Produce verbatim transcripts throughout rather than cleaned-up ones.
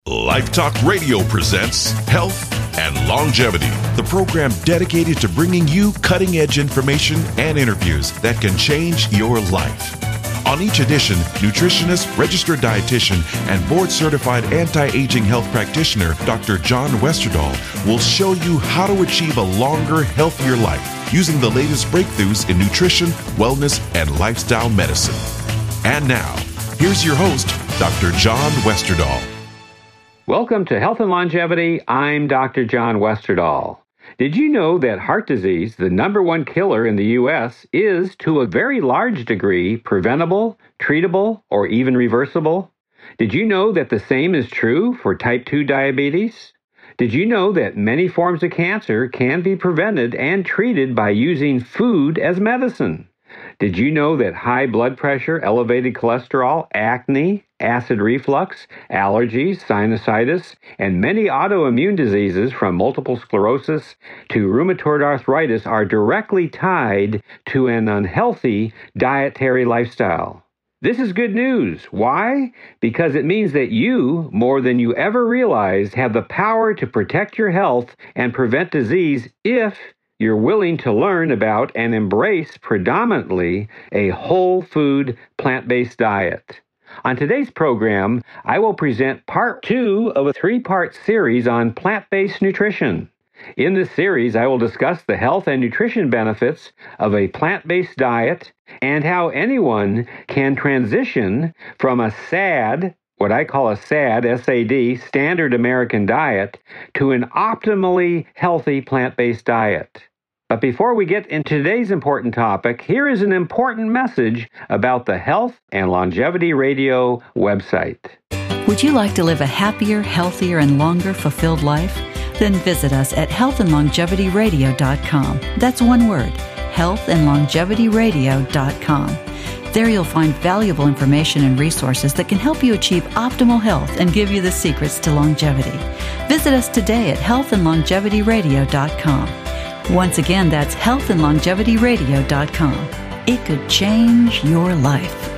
Life Talk Radio presents Health and Longevity, the program dedicated to bringing you cutting-edge information and interviews that can change your life. On each edition, nutritionist, registered dietitian, and board-certified anti-aging health practitioner, Doctor John Westerdahl, will show you how to achieve a longer, healthier life using the latest breakthroughs in nutrition, wellness, and lifestyle medicine. And now, here's your host, Doctor John Westerdahl. Welcome to Health and Longevity. I'm Doctor John Westerdahl. Did you know that heart disease, the number one killer in the U S, is to a very large degree preventable, treatable, or even reversible? Did you know that the same is true for type two diabetes? Did you know that many forms of cancer can be prevented and treated by using food as medicine? Did you know that high blood pressure, elevated cholesterol, acne, acid reflux, allergies, sinusitis, and many autoimmune diseases from multiple sclerosis to rheumatoid arthritis are directly tied to an unhealthy dietary lifestyle? This is good news. Why? Because it means that you, more than you ever realized, have the power to protect your health and prevent disease if you're willing to learn about and embrace predominantly a whole food, plant-based diet. On today's program, I will present part two of a three-part series on plant-based nutrition. In this series, I will discuss the health and nutrition benefits of a plant-based diet and how anyone can transition from a SAD, what I call a SAD, S A D, standard American diet, to an optimally healthy plant-based diet. But before we get into today's important topic, here is an important message about the Health and Longevity Radio website. Would you like to live a happier, healthier, and longer fulfilled life? Then visit us at health and longevity radio dot com. That's one word, health and longevity radio dot com. There you'll find valuable information and resources that can help you achieve optimal health and give you the secrets to longevity. Visit us today at health and longevity radio dot com. Once again, that's health and longevity radio dot com. It could change your life.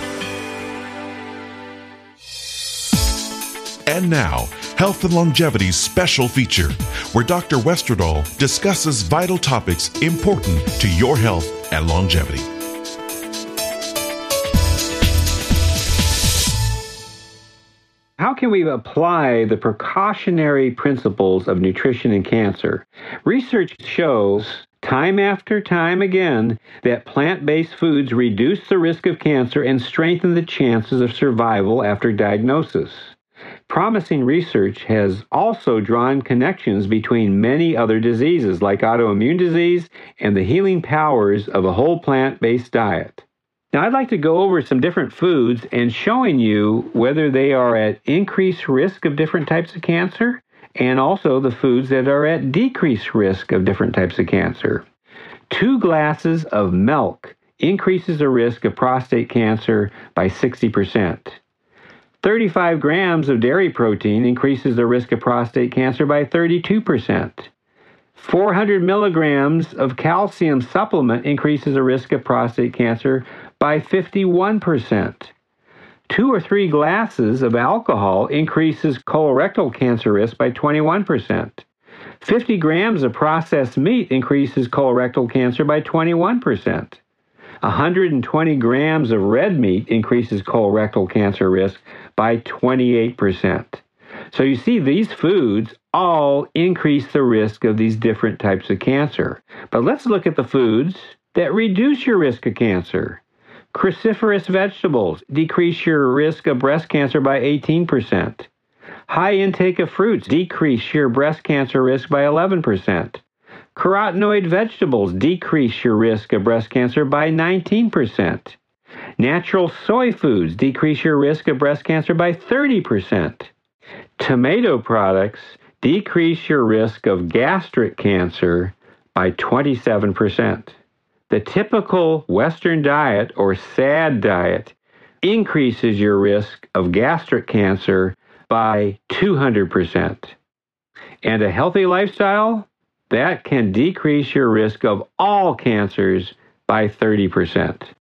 And now, Health and Longevity's special feature, where Doctor Westerdahl discusses vital topics important to your health and longevity. How can we apply the precautionary principles of nutrition in cancer? Research shows time after time again that plant-based foods reduce the risk of cancer and strengthen the chances of survival after diagnosis. Promising research has also drawn connections between many other diseases like autoimmune disease and the healing powers of a whole plant-based diet. Now, I'd like to go over some different foods and showing you whether they are at increased risk of different types of cancer and also the foods that are at decreased risk of different types of cancer. Two glasses of milk increases the risk of prostate cancer by sixty percent. thirty-five grams of dairy protein increases the risk of prostate cancer by thirty-two percent. four hundred milligrams of calcium supplement increases the risk of prostate cancer by fifty-one percent. Two or three glasses of alcohol increases colorectal cancer risk by twenty-one percent. fifty grams of processed meat increases colorectal cancer by twenty-one percent. one hundred twenty grams of red meat increases colorectal cancer risk by twenty-eight percent. So you see, these foods all increase the risk of these different types of cancer. But let's look at the foods that reduce your risk of cancer. Cruciferous vegetables decrease your risk of breast cancer by eighteen percent. High intake of fruits decrease your breast cancer risk by eleven percent. Carotenoid vegetables decrease your risk of breast cancer by nineteen percent. Natural soy foods decrease your risk of breast cancer by thirty percent. Tomato products decrease your risk of gastric cancer by twenty-seven percent. The typical Western diet or SAD diet increases your risk of gastric cancer by two hundred percent. And a healthy lifestyle, that can decrease your risk of all cancers by thirty percent.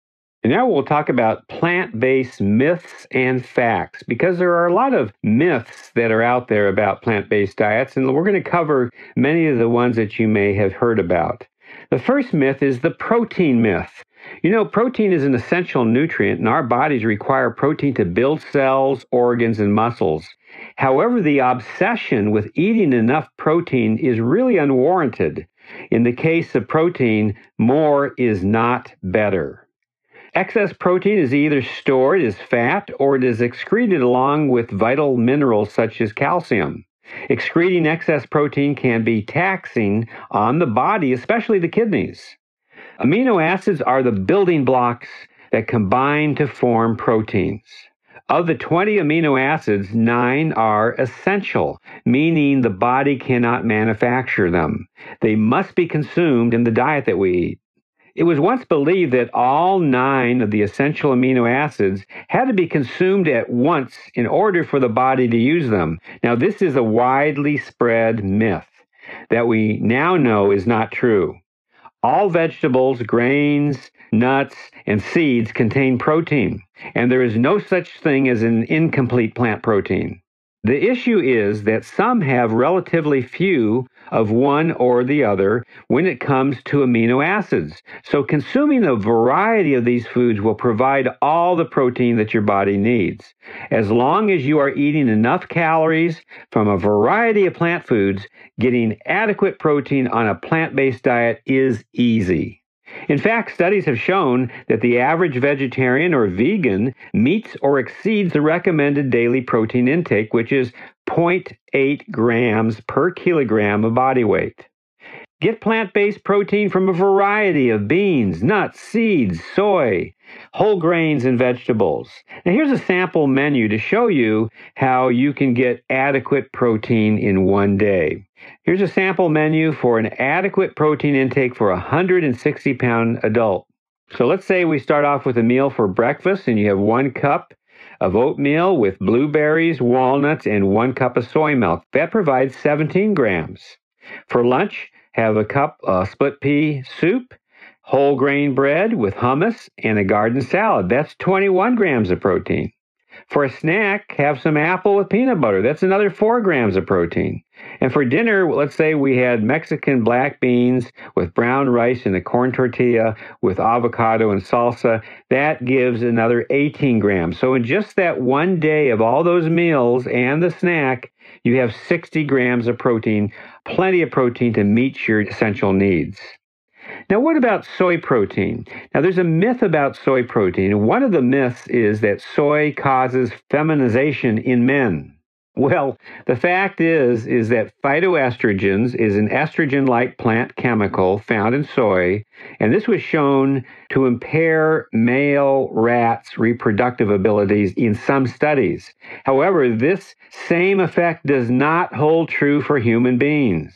And now we'll talk about plant-based myths and facts, because there are a lot of myths that are out there about plant-based diets, and we're going to cover many of the ones that you may have heard about. The first myth is the protein myth. You know, protein is an essential nutrient, and our bodies require protein to build cells, organs, and muscles. However, the obsession with eating enough protein is really unwarranted. In the case of protein, more is not better. Excess protein is either stored as fat or it is excreted along with vital minerals such as calcium. Excreting excess protein can be taxing on the body, especially the kidneys. Amino acids are the building blocks that combine to form proteins. Of the twenty amino acids, nine are essential, meaning the body cannot manufacture them. They must be consumed in the diet that we eat. It was once believed that all nine of the essential amino acids had to be consumed at once in order for the body to use them. Now, this is a widely spread myth that we now know is not true. All vegetables, grains, nuts, and seeds contain protein, and there is no such thing as an incomplete plant protein. The issue is that some have relatively few of one or the other when it comes to amino acids. So consuming a variety of these foods will provide all the protein that your body needs. As long as you are eating enough calories from a variety of plant foods, getting adequate protein on a plant-based diet is easy. In fact, studies have shown that the average vegetarian or vegan meets or exceeds the recommended daily protein intake, which is zero point eight grams per kilogram of body weight. Get plant-based protein from a variety of beans, nuts, seeds, soy, whole grains, and vegetables. Now here's a sample menu to show you how you can get adequate protein in one day. Here's a sample menu for an adequate protein intake for a one hundred sixty pound adult. So let's say we start off with a meal for breakfast and you have one cup of oatmeal with blueberries, walnuts, and one cup of soy milk. That provides seventeen grams. For lunch, have a cup of split pea soup, whole grain bread with hummus, and a garden salad. That's twenty-one grams of protein. For a snack, have some apple with peanut butter. That's another four grams of protein. And for dinner, let's say we had Mexican black beans with brown rice and a corn tortilla with avocado and salsa. That gives another eighteen grams. So in just that one day of all those meals and the snack, you have sixty grams of protein, plenty of protein to meet your essential needs. Now, what about soy protein? Now, there's a myth about soy protein. One of the myths is that soy causes feminization in men. Well, the fact is, is that phytoestrogens is an estrogen-like plant chemical found in soy, and this was shown to impair male rats' reproductive abilities in some studies. However, this same effect does not hold true for human beings.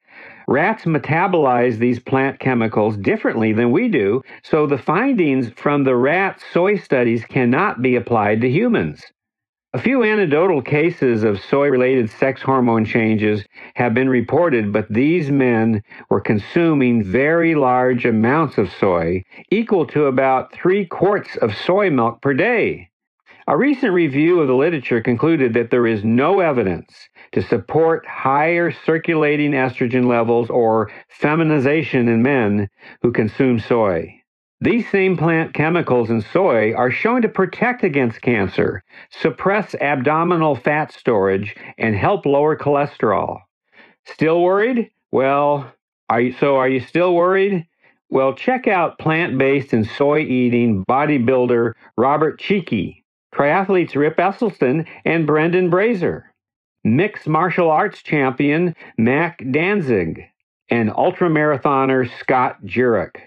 Rats metabolize these plant chemicals differently than we do, so the findings from the rat soy studies cannot be applied to humans. A few anecdotal cases of soy-related sex hormone changes have been reported, but these men were consuming very large amounts of soy, equal to about three quarts of soy milk per day. A recent review of the literature concluded that there is no evidence to support higher circulating estrogen levels or feminization in men who consume soy. These same plant chemicals in soy are shown to protect against cancer, suppress abdominal fat storage, and help lower cholesterol. Still worried? Well, are you, so are you still worried? Well, check out plant-based and soy-eating bodybuilder Robert Cheeky, triathletes Rip Esselstyn and Brendan Brazier, mixed martial arts champion Mac Danzig, and ultramarathoner Scott Jurek.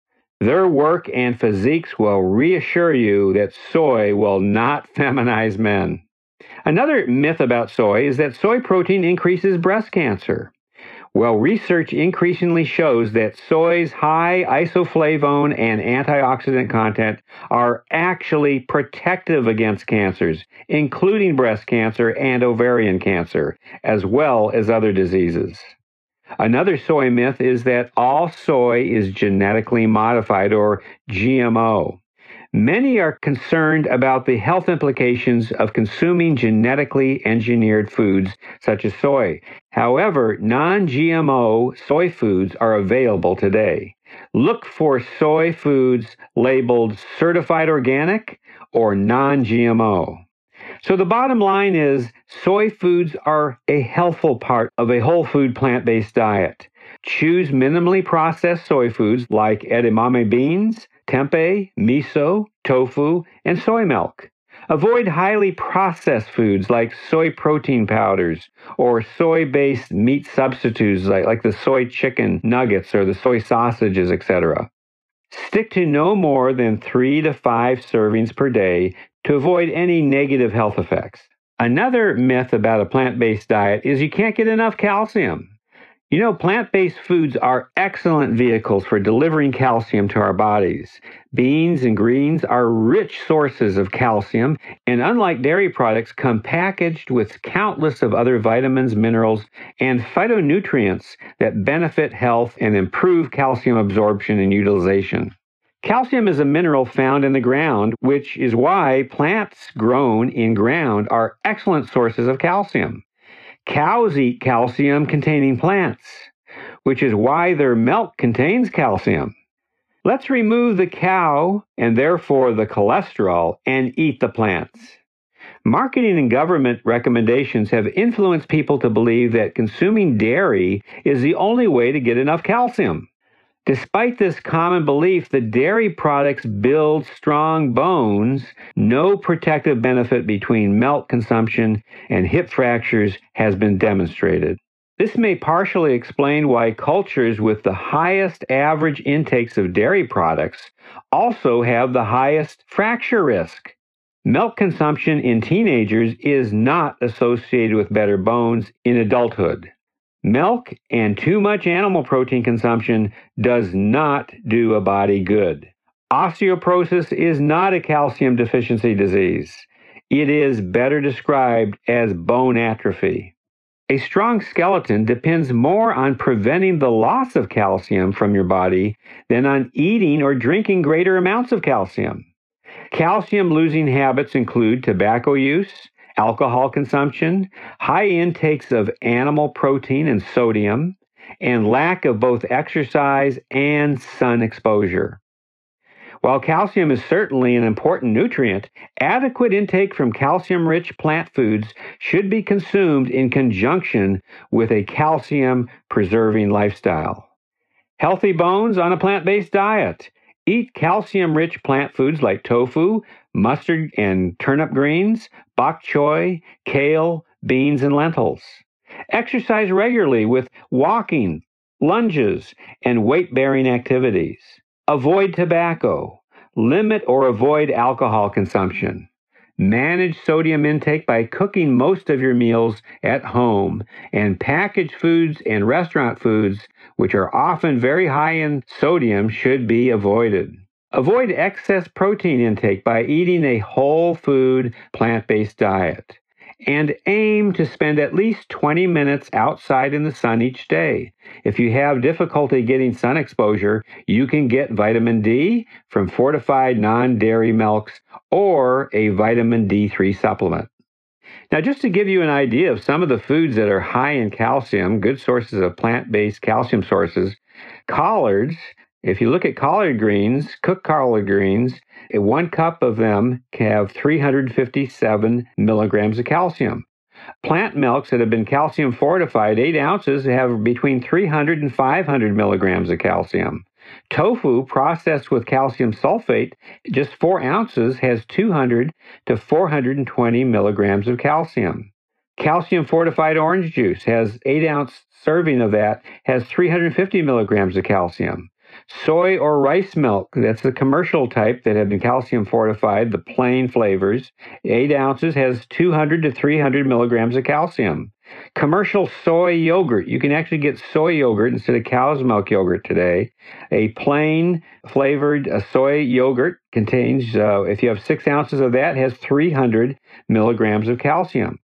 Their work and physiques will reassure you that soy will not feminize men. Another myth about soy is that soy protein increases breast cancer. Well, research increasingly shows that soy's high isoflavone and antioxidant content are actually protective against cancers, including breast cancer and ovarian cancer, as well as other diseases. Another soy myth is that all soy is genetically modified or G M O. Many are concerned about the health implications of consuming genetically engineered foods such as soy. However, non-G M O soy foods are available today. Look for soy foods labeled certified organic or non-G M O. So the bottom line is soy foods are a healthful part of a whole food plant-based diet. Choose minimally processed soy foods like edamame beans, tempeh, miso, tofu, and soy milk. Avoid highly processed foods like soy protein powders or soy-based meat substitutes like, like the soy chicken nuggets or the soy sausages, et cetera. Stick to no more than three to five servings per day to avoid any negative health effects. Another myth about a plant-based diet is you can't get enough calcium. You know, plant-based foods are excellent vehicles for delivering calcium to our bodies. Beans and greens are rich sources of calcium, and unlike dairy products, come packaged with countless of other vitamins, minerals, and phytonutrients that benefit health and improve calcium absorption and utilization. Calcium is a mineral found in the ground, which is why plants grown in ground are excellent sources of calcium. Cows eat calcium-containing plants, which is why their milk contains calcium. Let's remove the cow, and therefore the cholesterol, and eat the plants. Marketing and government recommendations have influenced people to believe that consuming dairy is the only way to get enough calcium. Despite this common belief that dairy products build strong bones, no protective benefit between milk consumption and hip fractures has been demonstrated. This may partially explain why cultures with the highest average intakes of dairy products also have the highest fracture risk. Milk consumption in teenagers is not associated with better bones in adulthood. Milk and too much animal protein consumption does not do a body good. Osteoporosis is not a calcium deficiency disease. It is better described as bone atrophy. A strong skeleton depends more on preventing the loss of calcium from your body than on eating or drinking greater amounts of calcium. Calcium-losing habits include tobacco use, alcohol consumption, high intakes of animal protein and sodium, and lack of both exercise and sun exposure. While calcium is certainly an important nutrient, adequate intake from calcium-rich plant foods should be consumed in conjunction with a calcium-preserving lifestyle. Healthy bones on a plant-based diet. Eat calcium-rich plant foods like tofu, mustard and turnip greens, bok choy, kale, beans, and lentils. Exercise regularly with walking, lunges, and weight-bearing activities. Avoid tobacco. Limit or avoid alcohol consumption. Manage sodium intake by cooking most of your meals at home, and packaged foods and restaurant foods, which are often very high in sodium, should be avoided. Avoid excess protein intake by eating a whole food, plant-based diet. And aim to spend at least twenty minutes outside in the sun each day. If you have difficulty getting sun exposure, you can get vitamin D from fortified non-dairy milks or a vitamin D three supplement. Now, just to give you an idea of some of the foods that are high in calcium, good sources of plant-based calcium sources, collards. If you look at collard greens, cooked collard greens, one cup of them can have three hundred fifty-seven milligrams of calcium. Plant milks that have been calcium fortified, eight ounces, have between three hundred and five hundred milligrams of calcium. Tofu processed with calcium sulfate, just four ounces, has two hundred to four hundred twenty milligrams of calcium. Calcium fortified orange juice has eight ounce serving of that, has three hundred fifty milligrams of calcium. Soy or rice milk, that's the commercial type that have been calcium fortified, the plain flavors, eight ounces has two hundred to three hundred milligrams of calcium. Commercial soy yogurt, you can actually get soy yogurt instead of cow's milk yogurt today. A plain flavored uh, soy yogurt contains, uh, if you have six ounces of that, has three hundred milligrams of calcium.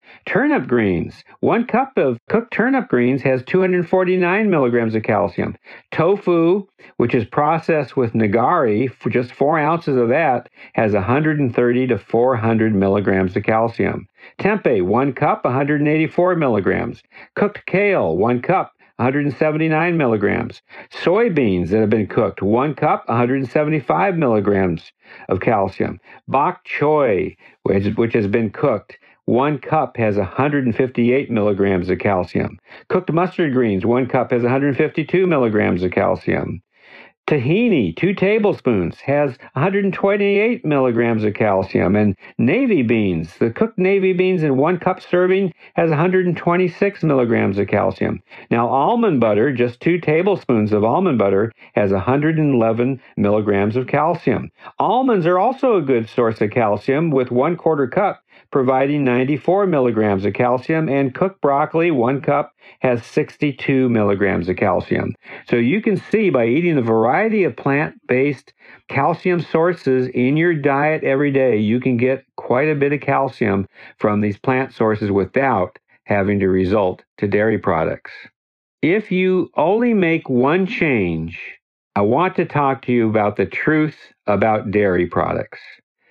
Turnip greens. One cup of cooked turnip greens has two hundred forty-nine milligrams of calcium. Tofu, which is processed with nigari, for just four ounces of that, has one hundred thirty to four hundred milligrams of calcium. Tempeh, one cup, one hundred eighty-four milligrams. Cooked kale, one cup, one hundred seventy-nine milligrams. Soybeans that have been cooked, one cup, one hundred seventy-five milligrams of calcium. Bok choy, which, which has been cooked, one cup has one hundred fifty-eight milligrams of calcium. Cooked mustard greens, one cup has one hundred fifty-two milligrams of calcium. Tahini, two tablespoons, has one hundred twenty-eight milligrams of calcium. And navy beans, the cooked navy beans in one cup serving has one hundred twenty-six milligrams of calcium. Now, almond butter, just two tablespoons of almond butter, has one hundred eleven milligrams of calcium. Almonds are also a good source of calcium, with one quarter cup providing ninety-four milligrams of calcium, and cooked broccoli, one cup, has sixty-two milligrams of calcium. So you can see by eating a variety of plant-based calcium sources in your diet every day, you can get quite a bit of calcium from these plant sources without having to resort to dairy products. If you only make one change, I want to talk to you about the truth about dairy products.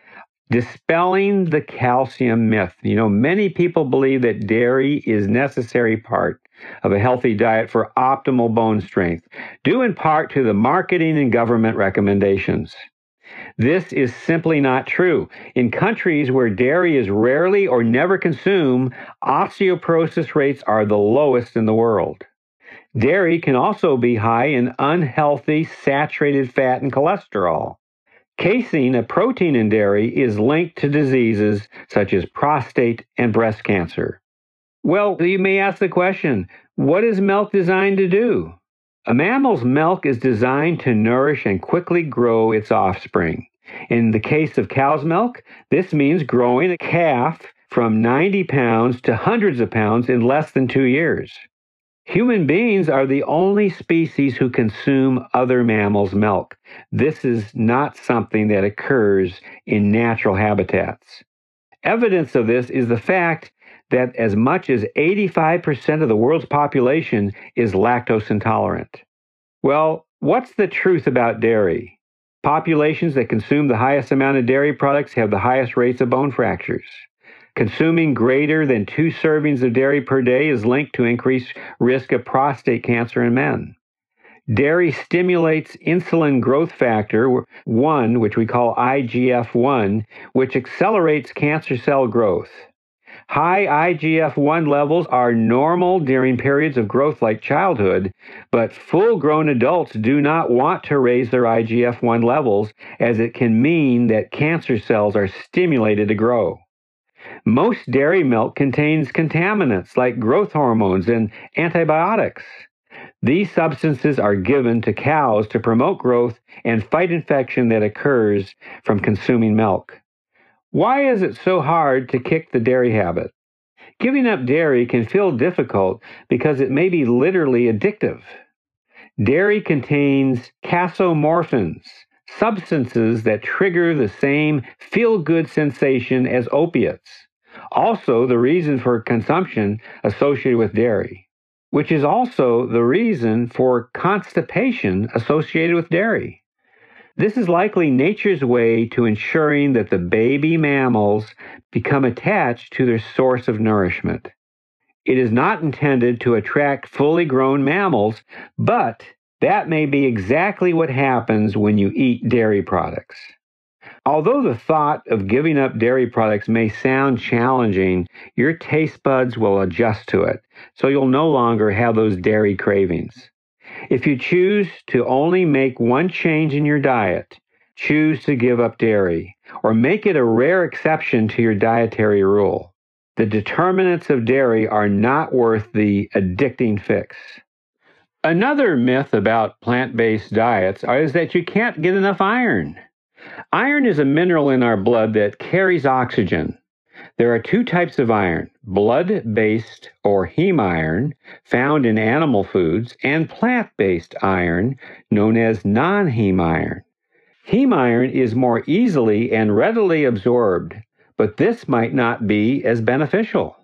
Dispelling the calcium myth. You know, many people believe that dairy is a necessary part of a healthy diet for optimal bone strength, due in part to the marketing and government recommendations. This is simply not true. In countries where dairy is rarely or never consumed, osteoporosis rates are the lowest in the world. Dairy can also be high in unhealthy saturated fat and cholesterol. Casein, a protein in dairy, is linked to diseases such as prostate and breast cancer. Well, you may ask the question, what is milk designed to do? A mammal's milk is designed to nourish and quickly grow its offspring. In the case of cow's milk, this means growing a calf from ninety pounds to hundreds of pounds in less than two years. Human beings are the only species who consume other mammals' milk. This is not something that occurs in natural habitats. Evidence of this is the fact that as much as eighty-five percent of the world's population is lactose intolerant. Well, what's the truth about dairy? Populations that consume the highest amount of dairy products have the highest rates of bone fractures. Consuming greater than two servings of dairy per day is linked to increased risk of prostate cancer in men. Dairy stimulates insulin growth factor one, which we call I G F one, which accelerates cancer cell growth. High I G F one levels are normal during periods of growth like childhood, but full-grown adults do not want to raise their I G F one levels, as it can mean that cancer cells are stimulated to grow. Most dairy milk contains contaminants like growth hormones and antibiotics. These substances are given to cows to promote growth and fight infection that occurs from consuming milk. Why is it so hard to kick the dairy habit? Giving up dairy can feel difficult because it may be literally addictive. Dairy contains casomorphins, substances that trigger the same feel-good sensation as opiates. Also, the reason for consumption associated with dairy, which is also the reason for constipation associated with dairy. This is likely nature's way to ensuring that the baby mammals become attached to their source of nourishment. It is not intended to attract fully grown mammals, but that may be exactly what happens when you eat dairy products. Although the thought of giving up dairy products may sound challenging, your taste buds will adjust to it, so you'll no longer have those dairy cravings. If you choose to only make one change in your diet, choose to give up dairy, or make it a rare exception to your dietary rule. The determinants of dairy are not worth the addicting fix. Another myth about plant-based diets is that you can't get enough iron. Iron is a mineral in our blood that carries oxygen. There are two types of iron, blood-based or heme iron, found in animal foods, and plant-based iron, known as non-heme iron. Heme iron is more easily and readily absorbed, but this might not be as beneficial.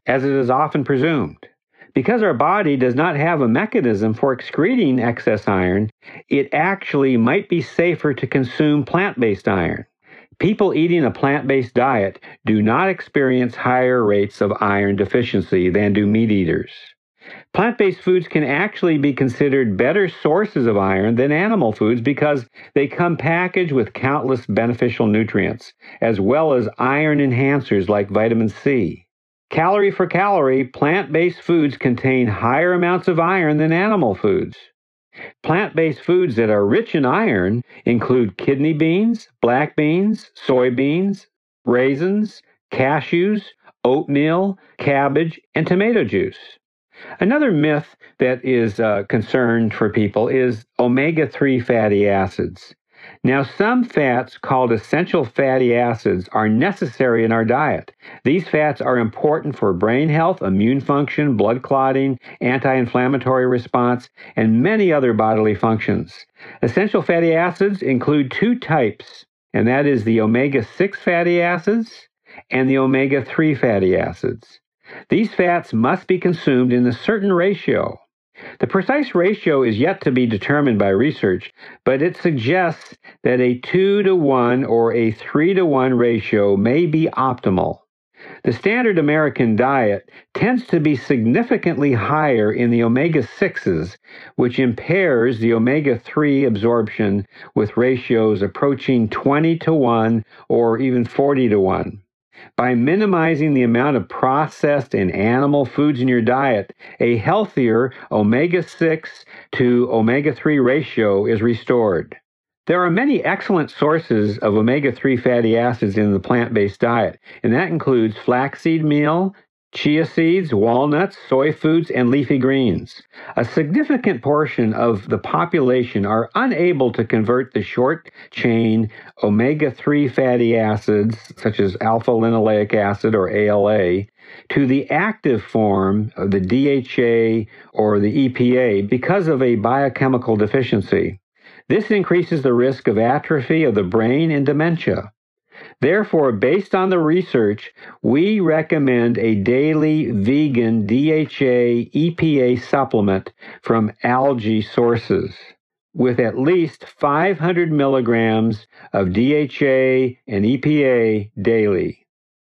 as it is often presumed. Because our body does not have a mechanism for excreting excess iron, it actually might be safer to consume plant-based iron. People eating a plant-based diet do not experience higher rates of iron deficiency than do meat eaters. Plant-based foods can actually be considered better sources of iron than animal foods because they come packaged with countless beneficial nutrients, as well as iron enhancers like vitamin C. Calorie for calorie, plant-based foods contain higher amounts of iron than animal foods. Plant-based foods that are rich in iron include kidney beans, black beans, soybeans, raisins, cashews, oatmeal, cabbage, and tomato juice. Another myth that is a concern for people is omega three fatty acids. Now, some fats called essential fatty acids are necessary in our diet. These fats are important for brain health, immune function, blood clotting, anti-inflammatory response, and many other bodily functions. Essential fatty acids include two types, and that is the omega six fatty acids and the omega three fatty acids. These fats must be consumed in a certain ratio. The precise ratio is yet to be determined by research, but it suggests that a two to one or a three to one ratio may be optimal. The standard American diet tends to be significantly higher in the omega sixes, which impairs the omega three absorption with ratios approaching twenty to one or even forty to one. By minimizing the amount of processed and animal foods in your diet, a healthier omega six to omega three ratio is restored. There are many excellent sources of omega three fatty acids in the plant-based diet, and that includes flaxseed meal, chia seeds, walnuts, soy foods, and leafy greens. A significant portion of the population are unable to convert the short-chain omega three fatty acids, such as alpha-linoleic acid or A L A, to the active form of the D H A or the E P A because of a biochemical deficiency. This increases the risk of atrophy of the brain and dementia. Therefore, based on the research, we recommend a daily vegan D H A E P A supplement from algae sources with at least five hundred milligrams of D H A and E P A daily.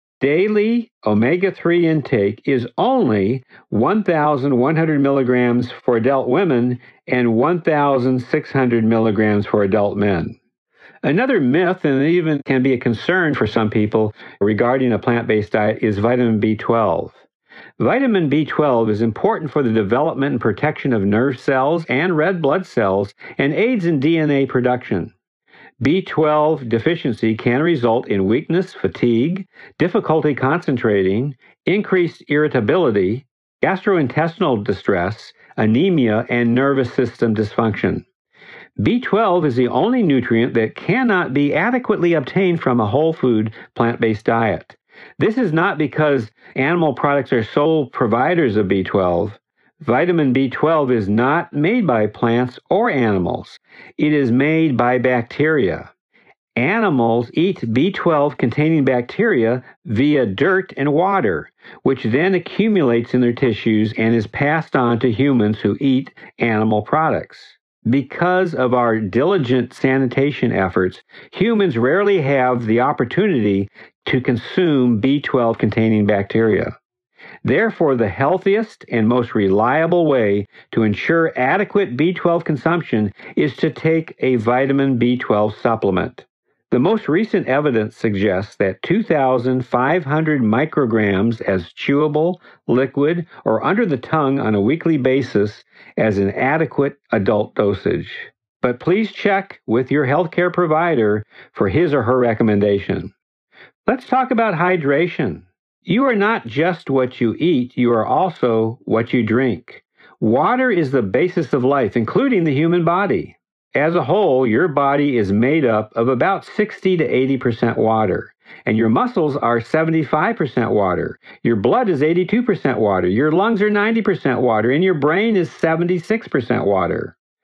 Daily omega three intake is only one thousand one hundred milligrams for adult women and one thousand six hundred milligrams for adult men. Another myth, and even can be a concern for some people regarding a plant-based diet, is vitamin B twelve. Vitamin B twelve is important for the development and protection of nerve cells and red blood cells and aids in D N A production. B twelve deficiency can result in weakness, fatigue, difficulty concentrating, increased irritability, gastrointestinal distress, anemia, and nervous system dysfunction. B twelve is the only nutrient that cannot be adequately obtained from a whole food plant-based diet. This is not because animal products are sole providers of B twelve. Vitamin B twelve is not made by plants or animals. It is made by bacteria. Animals eat B twelve containing bacteria via dirt and water, which then accumulates in their tissues and is passed on to humans who eat animal products. Because of our diligent sanitation efforts, humans rarely have the opportunity to consume B twelve containing bacteria. Therefore, the healthiest and most reliable way to ensure adequate B twelve consumption is to take a vitamin B twelve supplement. The most recent evidence suggests that two thousand five hundred micrograms as chewable, liquid, or under the tongue on a weekly basis as an adequate adult dosage. But please check with your healthcare provider for his or her recommendation. Let's talk about hydration. You are not just what you eat, you are also what you drink. Water is the basis of life, including the human body. As a whole, your body is made up of about sixty to eighty percent water, and your muscles are seventy-five percent water. Your blood is eighty-two percent water. Your lungs are ninety percent water, and your brain is seventy-six percent water.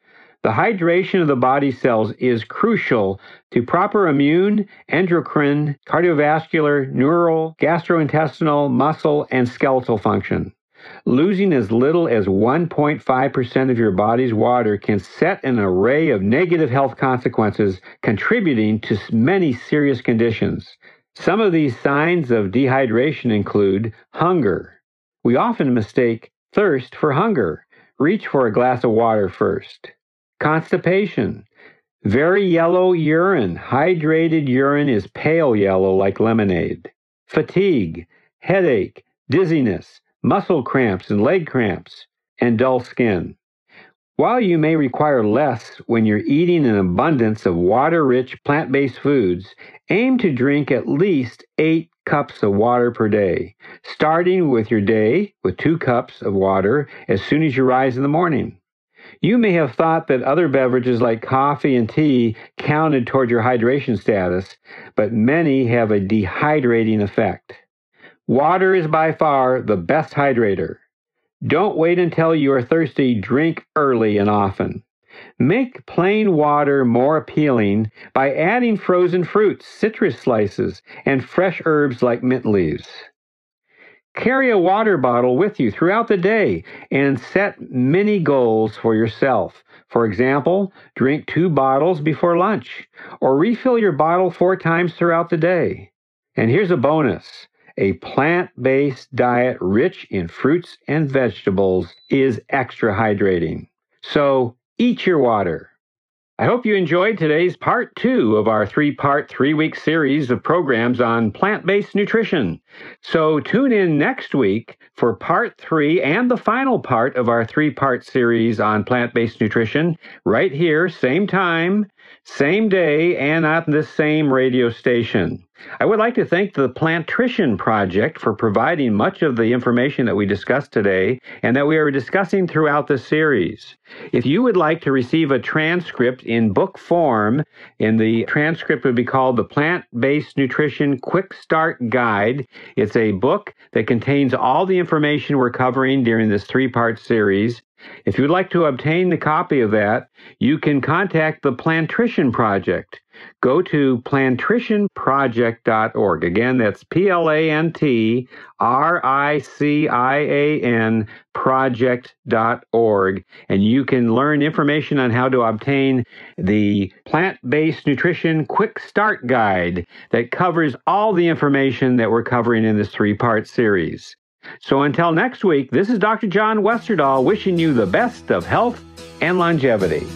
The hydration of the body cells is crucial to proper immune, endocrine, cardiovascular, neural, gastrointestinal, muscle, and skeletal function. Losing as little as one point five percent of your body's water can set an array of negative health consequences, contributing to many serious conditions. Some of these signs of dehydration include hunger. We often mistake thirst for hunger. Reach for a glass of water first. Constipation. Very yellow urine. Hydrated urine is pale yellow like lemonade. Fatigue, headache, dizziness, muscle cramps and leg cramps, and dull skin. While you may require less when you're eating an abundance of water-rich plant-based foods, aim to drink at least eight cups of water per day, starting with your day with two cups of water as soon as you rise in the morning. You may have thought that other beverages like coffee and tea counted toward your hydration status, but many have a dehydrating effect. Water is by far the best hydrator. Don't wait until you are thirsty. Drink early and often. Make plain water more appealing by adding frozen fruits, citrus slices, and fresh herbs like mint leaves. Carry a water bottle with you throughout the day and set mini goals for yourself. For example, drink two bottles before lunch, or refill your bottle four times throughout the day. And here's a bonus. A plant-based diet rich in fruits and vegetables is extra hydrating. So, eat your water. I hope you enjoyed today's part two of our three-part, three-week series of programs on plant-based nutrition. So tune in next week for part three and the final part of our three-part series on plant-based nutrition, right here, same time, same day, and on this same radio station. I would like to thank the Plantrition Project for providing much of the information that we discussed today and that we are discussing throughout the series. If you would like to receive a transcript in book form, in the transcript would be called the Plant-Based Nutrition Quick Start Guide. It's a book that contains all the information we're covering during this three-part series. If you would like to obtain the copy of that, you can contact the Plantrition Project. Go to plantrition project dot org. Again, that's P L A N T R I C I A N project dot org. And you can learn information on how to obtain the Plant-Based Nutrition Quick Start Guide that covers all the information that we're covering in this three-part series. So until next week, this is Doctor John Westerdahl wishing you the best of health and longevity.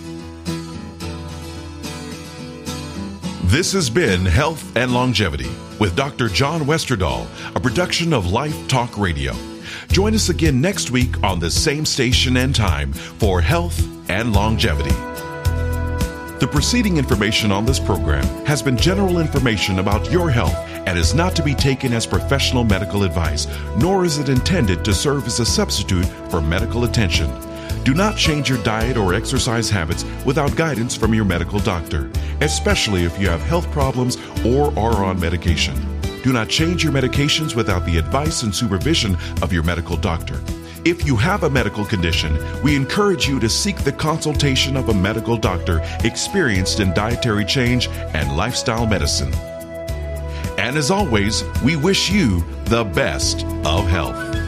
This has been Health and Longevity with Doctor John Westerdahl, a production of Life Talk Radio. Join us again next week on the same station and time for Health and Longevity. The preceding information on this program has been general information about your health and is not to be taken as professional medical advice, nor is it intended to serve as a substitute for medical attention. Do not change your diet or exercise habits without guidance from your medical doctor, especially if you have health problems or are on medication. Do not change your medications without the advice and supervision of your medical doctor. If you have a medical condition, we encourage you to seek the consultation of a medical doctor experienced in dietary change and lifestyle medicine. And as always, we wish you the best of health.